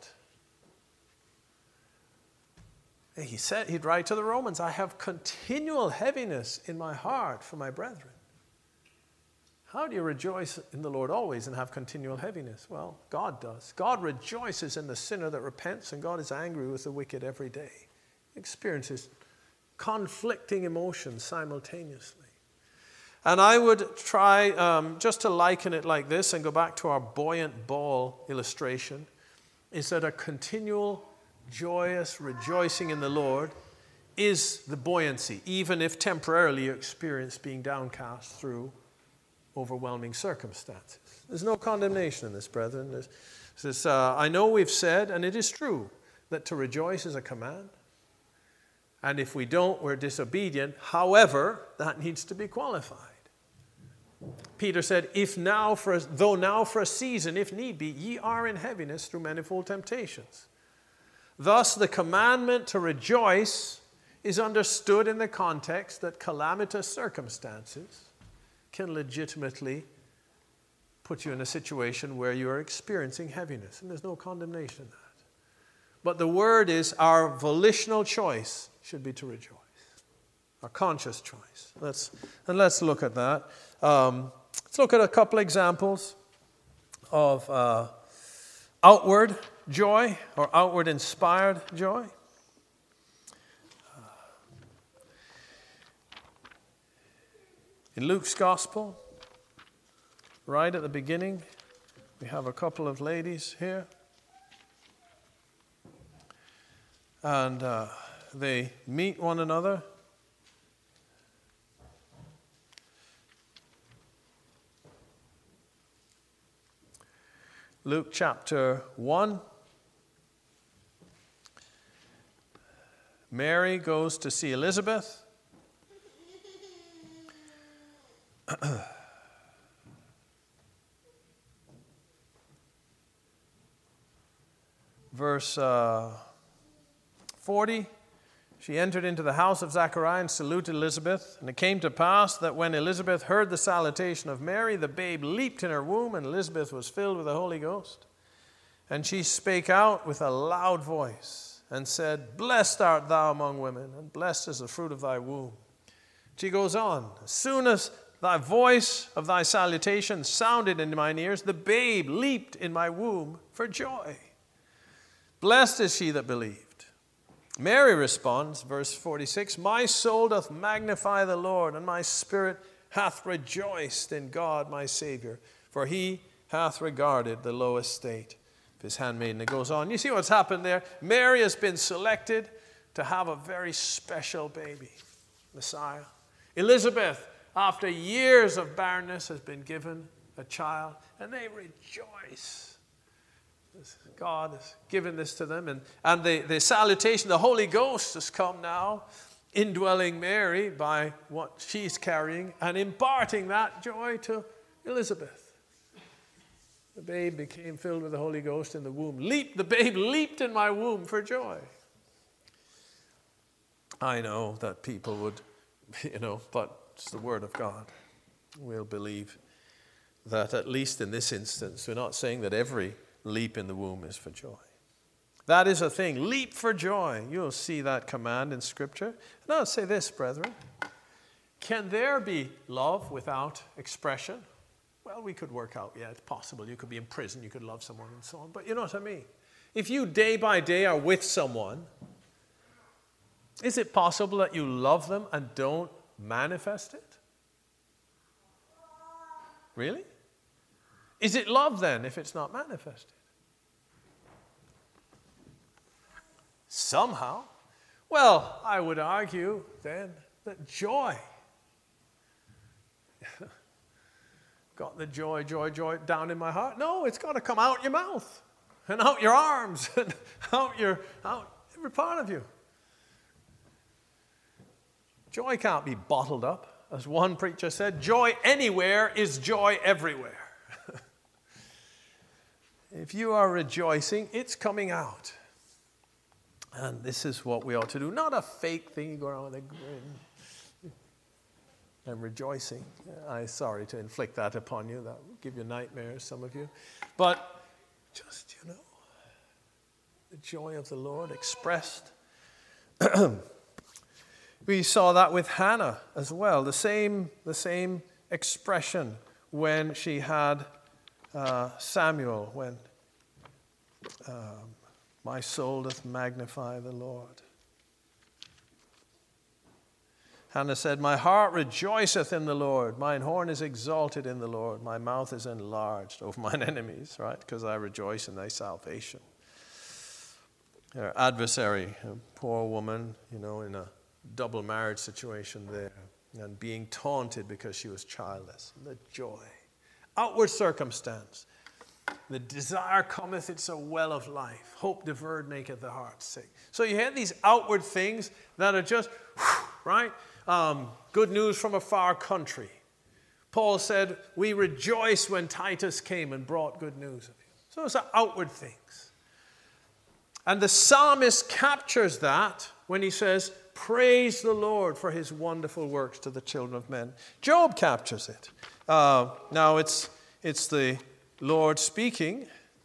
He said, he'd write to the Romans, I have continual heaviness in my heart for my brethren. How do you rejoice in the Lord always and have continual heaviness? Well, God does. God rejoices in the sinner that repents, and God is angry with the wicked every day. He experiences conflicting emotions simultaneously. And I would try just to liken it like this and go back to our buoyant ball illustration, is that a continual, joyous rejoicing in the Lord is the buoyancy, even if temporarily you experience being downcast through overwhelming circumstances. There's no condemnation in this, brethren. I know we've said, and it is true, that to rejoice is a command. And if we don't, we're disobedient. However, that needs to be qualified. Peter said, though now for a season, if need be, ye are in heaviness through manifold temptations. Thus, the commandment to rejoice is understood in the context that calamitous circumstances can legitimately put you in a situation where you are experiencing heaviness, and there's no condemnation in that. But the word is our volitional choice should be to rejoice, our conscious choice. Let's look at that. Let's look at a couple examples of outward joy or outward inspired joy. In Luke's Gospel, right at the beginning, we have a couple of ladies here. And they meet one another. Luke chapter 1. Mary goes to see Elizabeth. Verse 40, she entered into the house of Zachariah and saluted Elizabeth. And it came to pass that when Elizabeth heard the salutation of Mary, the babe leaped in her womb, and Elizabeth was filled with the Holy Ghost. And she spake out with a loud voice and said, Blessed art thou among women, and blessed is the fruit of thy womb. She goes on, as soon as thy voice of thy salutation sounded in mine ears, the babe leaped in my womb for joy. Blessed is she that believed. Mary responds, verse 46, My soul doth magnify the Lord, and my spirit hath rejoiced in God my Savior, for he hath regarded the low estate of his handmaiden. It goes on. You see what's happened there? Mary has been selected to have a very special baby, Messiah. Elizabeth, after years of barrenness, has been given a child, and they rejoice. God has given this to them. And the salutation, the Holy Ghost has come now, indwelling Mary by what she's carrying and imparting that joy to Elizabeth. The babe became filled with the Holy Ghost in the womb. The babe leaped in my womb for joy. I know that people would, but it's the Word of God. We'll believe that at least in this instance, we're not saying that every leap in the womb is for joy. That is a thing. Leap for joy. You'll see that command in Scripture. And I'll say this, brethren. Can there be love without expression? Well, we could work out, it's possible. You could be in prison, you could love someone and so on. But you know what I mean? If you day by day are with someone, is it possible that you love them and don't manifest it? Really? Is it love then if it's not manifested? Somehow. Well, I would argue then that joy. Got the joy down in my heart? No, it's got to come out your mouth and out your arms and out every part of you. Joy can't be bottled up. As one preacher said, joy anywhere is joy everywhere. If you are rejoicing, it's coming out. And this is what we ought to do. Not a fake thing, you go around with a grin. I'm rejoicing. I'm sorry to inflict that upon you. That will give you nightmares, some of you. But just, the joy of the Lord expressed. We saw that with Hannah as well. The same expression when she had Samuel, when my soul doth magnify the Lord. Hannah said, my heart rejoiceth in the Lord. Mine horn is exalted in the Lord. My mouth is enlarged over mine enemies, right? Because I rejoice in thy salvation. Her adversary, a poor woman, in a double marriage situation there, and being taunted because she was childless. The joy. Outward circumstance. The desire cometh, it's a well of life. Hope deferred maketh the heart sick. So you have these outward things that are just, right? Good news from a far country. Paul said, we rejoice when Titus came and brought good news of you. So it's outward things. And the psalmist captures that when he says, praise the Lord for his wonderful works to the children of men. Job captures it. Now it's the Lord speaking.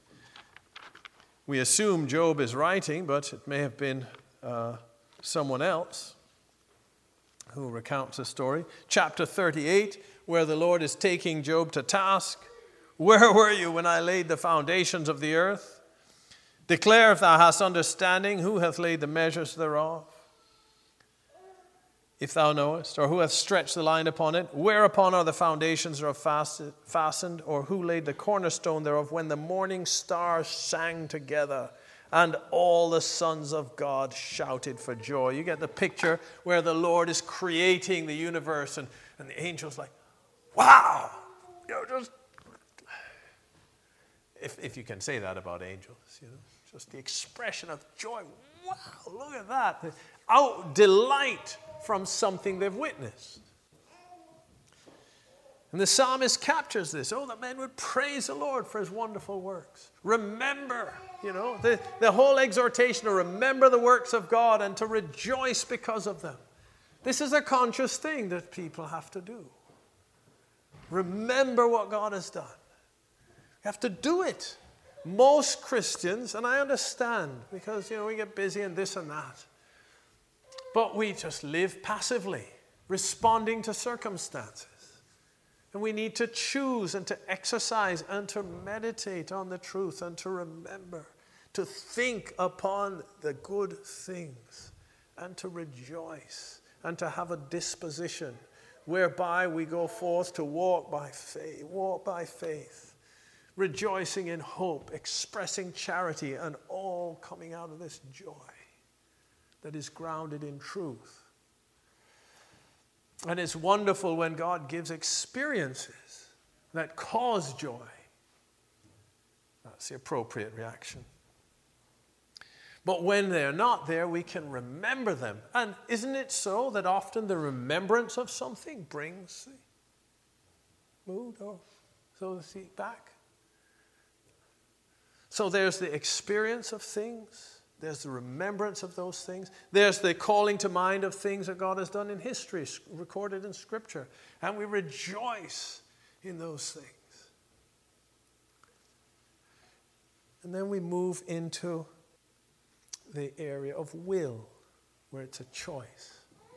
We assume Job is writing, but it may have been someone else who recounts the story. Chapter 38, where the Lord is taking Job to task. Where were you when I laid the foundations of the earth? Declare if thou hast understanding, who hath laid the measures thereof? If thou knowest, or who hath stretched the line upon it? Whereupon are the foundations thereof fastened, or who laid the cornerstone thereof, when the morning stars sang together, and all the sons of God shouted for joy? You get the picture where the Lord is creating the universe, and the angels like, wow! Just if you can say that about angels, just the expression of joy. Wow, look at that. Delight from something they've witnessed. And the psalmist captures this. Oh, that men would praise the Lord for his wonderful works. Remember, the whole exhortation to remember the works of God and to rejoice because of them. This is a conscious thing that people have to do. Remember what God has done. You have to do it. Most Christians, and I understand, because, we get busy and this and that, but we just live passively, responding to circumstances. And we need to choose and to exercise and to meditate on the truth and to remember, to think upon the good things and to rejoice and to have a disposition whereby we go forth to walk by faith, rejoicing in hope, expressing charity, and all coming out of this joy that is grounded in truth. And it's wonderful when God gives experiences that cause joy. That's the appropriate reaction. But when they're not there, we can remember them. And isn't it so that often the remembrance of something brings the mood or so to speak back? So there's the experience of things. There's the remembrance of those things. There's the calling to mind of things that God has done in history, recorded in Scripture. And we rejoice in those things. And then we move into the area of will, where it's a choice.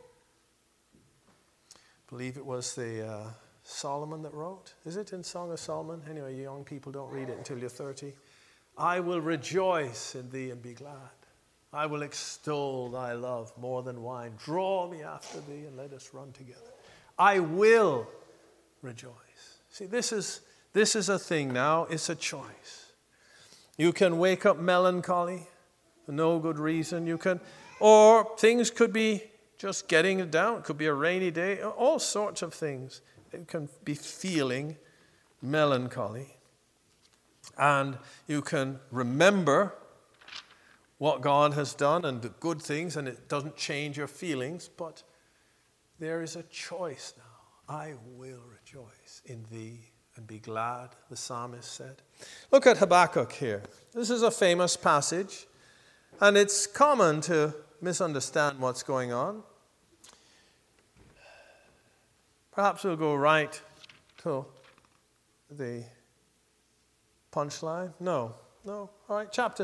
I believe it was the Solomon that wrote. Is it in Song of Solomon? Anyway, you young people don't read it until you're 30. I will rejoice in thee and be glad. I will extol thy love more than wine. Draw me after thee and let us run together. I will rejoice. See, this is a thing now. It's a choice. You can wake up melancholy for no good reason. Or things could be just getting it down. It could be a rainy day. All sorts of things. You can be feeling melancholy. And you can remember what God has done and the good things, and it doesn't change your feelings, but there is a choice now. I will rejoice in thee and be glad, the psalmist said. Look at Habakkuk here. This is a famous passage. And it's common to misunderstand what's going on. Perhaps we'll go right to the punchline. No. All right, chapter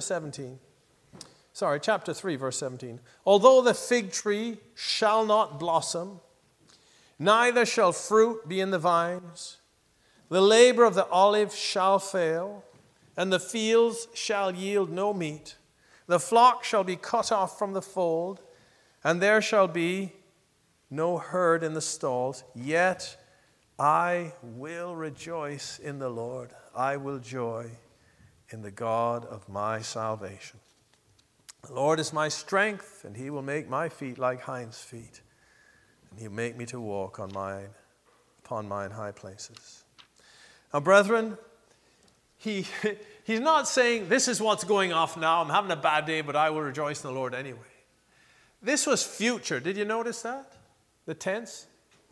3, verse 17. Although the fig tree shall not blossom, neither shall fruit be in the vines, the labor of the olive shall fail, and the fields shall yield no meat. The flock shall be cut off from the fold, and there shall be no herd in the stalls. Yet I will rejoice in the Lord. I will joy in the God of my salvation. The Lord is my strength, and he will make my feet like hinds' feet, and he'll make me to walk upon mine high places. Now, brethren, he's not saying this is what's going off now. I'm having a bad day, but I will rejoice in the Lord anyway. This was future. Did you notice that? The tense?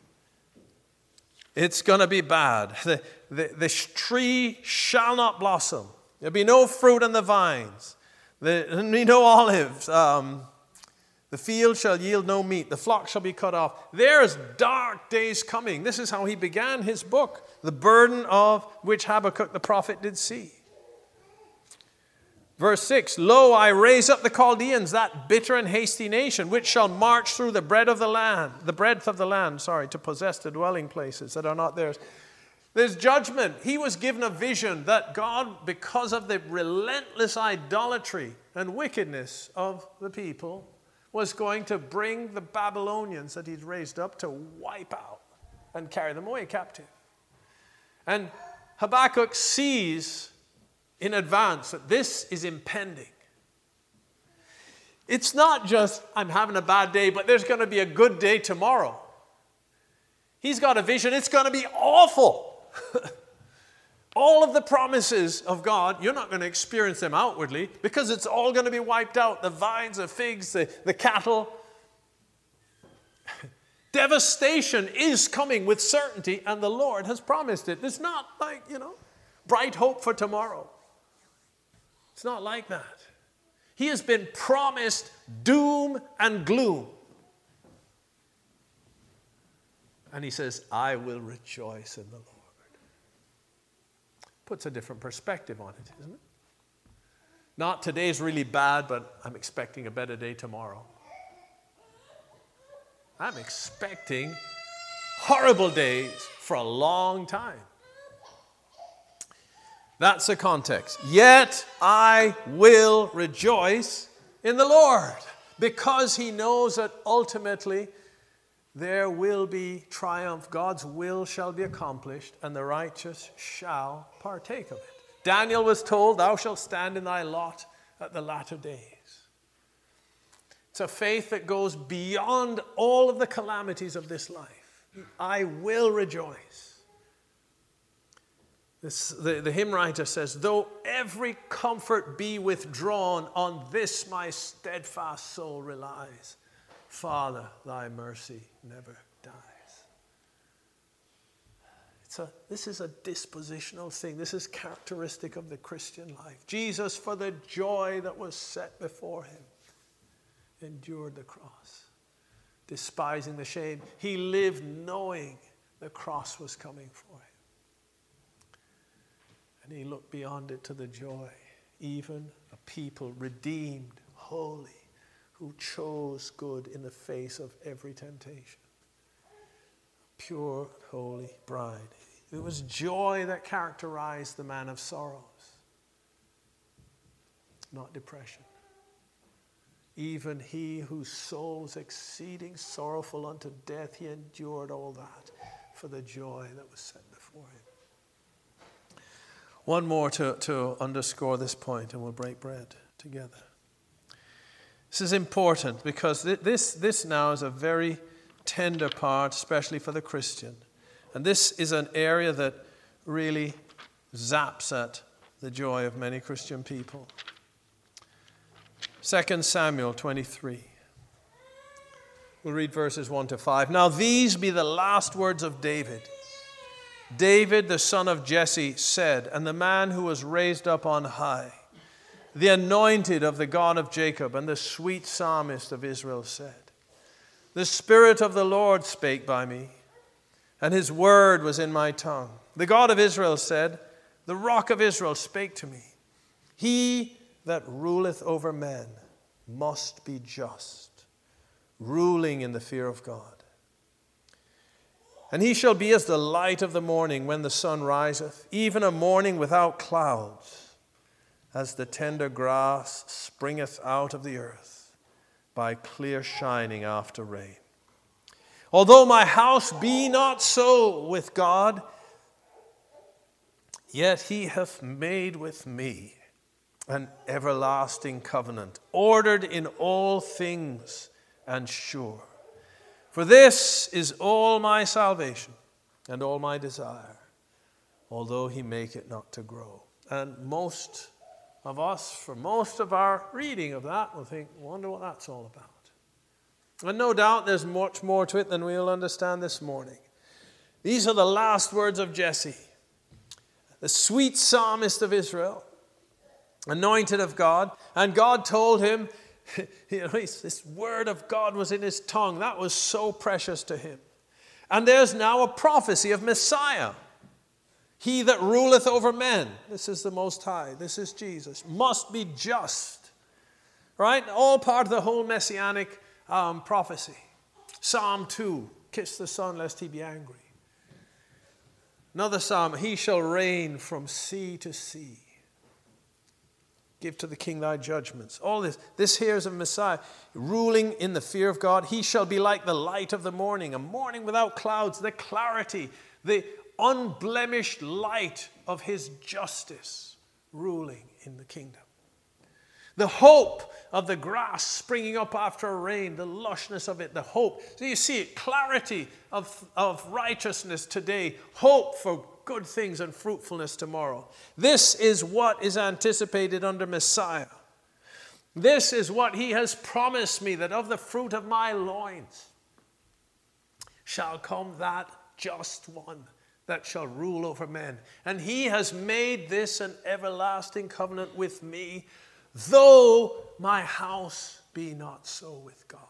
It's going to be bad. The tree shall not blossom. There'll be no fruit on the vines. There'll be no olives. The field shall yield no meat. The flock shall be cut off. There's dark days coming. This is how he began his book. The burden of which Habakkuk the prophet did see. Verse 6, Lo, I raise up the Chaldeans, that bitter and hasty nation, which shall march through the breadth of the land, to possess the dwelling places that are not theirs. There's judgment. He was given a vision that God, because of the relentless idolatry and wickedness of the people, was going to bring the Babylonians that he'd raised up to wipe out and carry them away captive. And Habakkuk sees in advance that this is impending. It's not just, I'm having a bad day, but there's going to be a good day tomorrow. He's got a vision. It's going to be awful. All of the promises of God, you're not going to experience them outwardly because it's all going to be wiped out. The vines, the figs, the cattle. Devastation is coming with certainty, and the Lord has promised it. It's not like, bright hope for tomorrow. It's not like that. He has been promised doom and gloom. And he says, I will rejoice in the Lord. Puts a different perspective on it, isn't it? Not today's really bad, but I'm expecting a better day tomorrow. I'm expecting horrible days for a long time. That's the context. Yet I will rejoice in the Lord, because he knows that ultimately there will be triumph. God's will shall be accomplished, and the righteous shall partake of it. Daniel was told, thou shalt stand in thy lot at the latter days. It's a faith that goes beyond all of the calamities of this life. I will rejoice. The hymn writer says, though every comfort be withdrawn, on this my steadfast soul relies. Father, thy mercy never dies. This is a dispositional thing. This is characteristic of the Christian life. Jesus, for the joy that was set before him, endured the cross, despising the shame. He lived knowing the cross was coming for him. And he looked beyond it to the joy, even a people redeemed, holy, who chose good in the face of every temptation. Pure, holy bride. It was joy that characterized the man of sorrows, not depression. Even he whose soul was exceeding sorrowful unto death, he endured all that for the joy that was set before him. One more to underscore this point, and we'll break bread together. This is important because this now is a very tender part, especially for the Christian. And this is an area that really zaps at the joy of many Christian people. 2 Samuel 23. We'll read verses 1 to 5. Now these be the last words of David. David, the son of Jesse, said, and the man who was raised up on high, the anointed of the God of Jacob and the sweet psalmist of Israel said, the Spirit of the Lord spake by me, and his word was in my tongue. The God of Israel said, the Rock of Israel spake to me. He that ruleth over men must be just, ruling in the fear of God. And he shall be as the light of the morning when the sun riseth, even a morning without clouds, as the tender grass springeth out of the earth by clear shining after rain. Although my house be not so with God, yet he hath made with me an everlasting covenant, ordered in all things and sure. For this is all my salvation and all my desire, although he make it not to grow. And most of us, for most of our reading of that, will think, wonder what that's all about. And no doubt there's much more to it than we'll understand this morning. These are the last words of Jesse, the sweet psalmist of Israel, anointed of God. And God told him, this word of God was in his tongue. That was so precious to him. And there's now a prophecy of Messiah. He that ruleth over men, this is the Most High, this is Jesus, must be just. Right? All part of the whole messianic prophecy. Psalm 2, kiss the Son lest he be angry. Another psalm, he shall reign from sea to sea. Give to the king thy judgments. All this here is of Messiah, ruling in the fear of God. He shall be like the light of the morning, a morning without clouds, the clarity, the unblemished light of his justice, ruling in the kingdom. The hope of the grass springing up after a rain, the lushness of it, the hope. So you see it, clarity of righteousness today, hope for good things and fruitfulness tomorrow. This is what is anticipated under Messiah. This is what he has promised me, that of the fruit of my loins shall come that just one that shall rule over men. And he has made this an everlasting covenant with me, though my house be not so with God.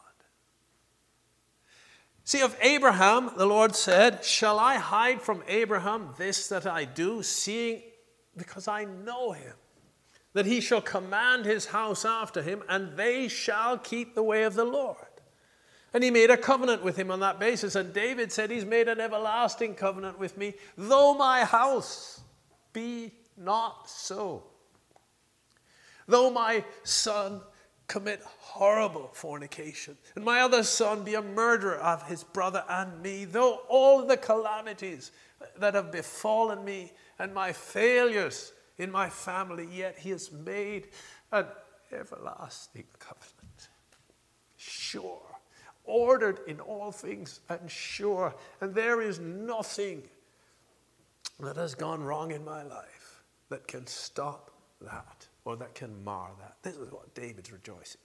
See, of Abraham, the Lord said, shall I hide from Abraham this that I do, seeing, because I know him, that he shall command his house after him, and they shall keep the way of the Lord. And he made a covenant with him on that basis. And David said, he's made an everlasting covenant with me, though my house be not so. Though my son commit horrible fornication, and my other son be a murderer of his brother and me, though all the calamities that have befallen me and my failures in my family, yet he has made an everlasting covenant. Sure, ordered in all things and sure, and there is nothing that has gone wrong in my life that can stop that or that can mar that. This is what David's rejoicing.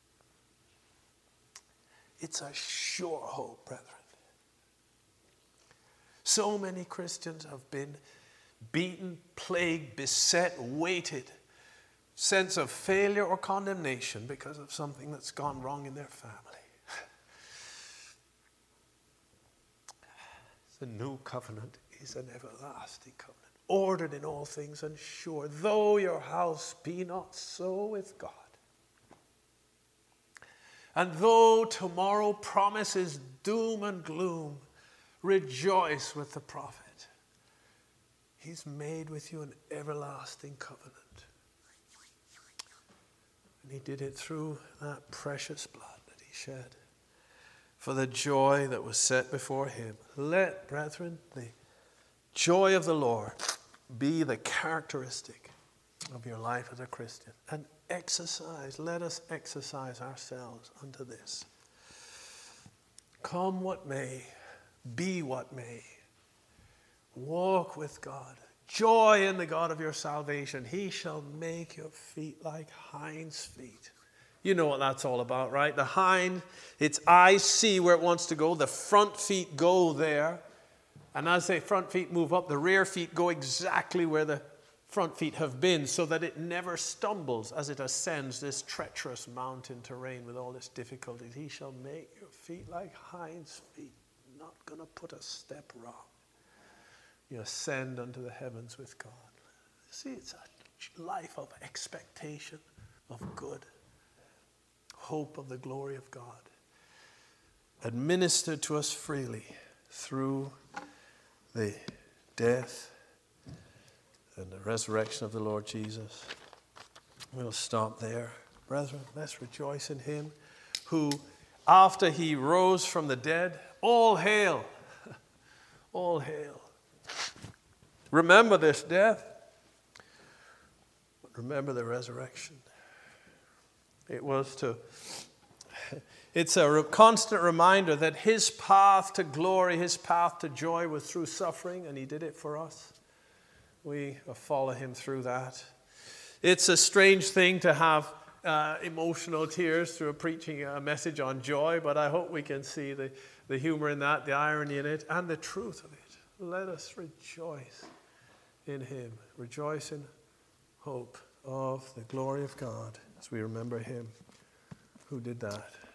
It's a sure hope, brethren. So many Christians have been beaten, plagued, beset, weighted, sense of failure or condemnation because of something that's gone wrong in their family. The new covenant is an everlasting covenant, ordered in all things and sure, though your house be not so with God. And though tomorrow promises doom and gloom, rejoice with the prophet. He's made with you an everlasting covenant. And he did it through that precious blood that he shed for the joy that was set before him. Let, brethren, the joy of the Lord be the characteristic of your life as a Christian. And let us exercise ourselves unto this. Come what may, be what may, walk with God. Joy in the God of your salvation. He shall make your feet like hinds' feet. You know what that's all about, right? The hind, its eyes see where it wants to go. The front feet go there. And as the front feet move up, the rear feet go exactly where the front feet have been, so that it never stumbles as it ascends this treacherous mountain terrain with all its difficulties. He shall make your feet like hinds' feet, not going to put a step wrong. You ascend unto the heavens with God. See, it's a life of expectation of good, hope of the glory of God, administered to us freely through the death and the resurrection of the Lord Jesus. We'll stop there. Brethren, let's rejoice in him who, after he rose from the dead, all hail, all hail. Remember this death, but remember the resurrection. It's a constant reminder that his path to glory, his path to joy was through suffering, and he did it for us. We follow him through that. It's a strange thing to have emotional tears through preaching a message on joy, but I hope we can see the humor in that, the irony in it, and the truth of it. Let us rejoice in him. Rejoice in hope of the glory of God as we remember him who did that.